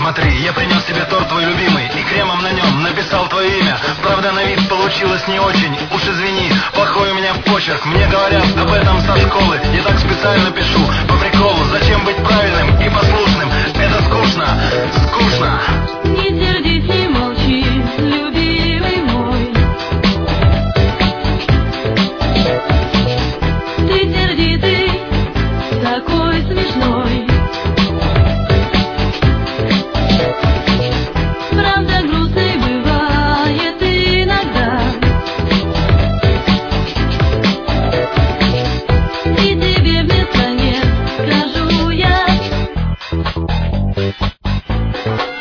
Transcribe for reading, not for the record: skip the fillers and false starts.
смотри, я принес тебе торт твой любимый и кремом на нем написал твое имя. Правда, на вид получилось не очень, уж извини, плохой у меня почерк. Мне говорят об этом со школы, я так специально пишу, по приколу. Зачем быть правильным и послушным? Это скучно, скучно. Не сердись, не молчи, любимый мой. Ты сердитый, такой смешной. Правда, грустный бывает иногда. И тебе вместо нет скажу я.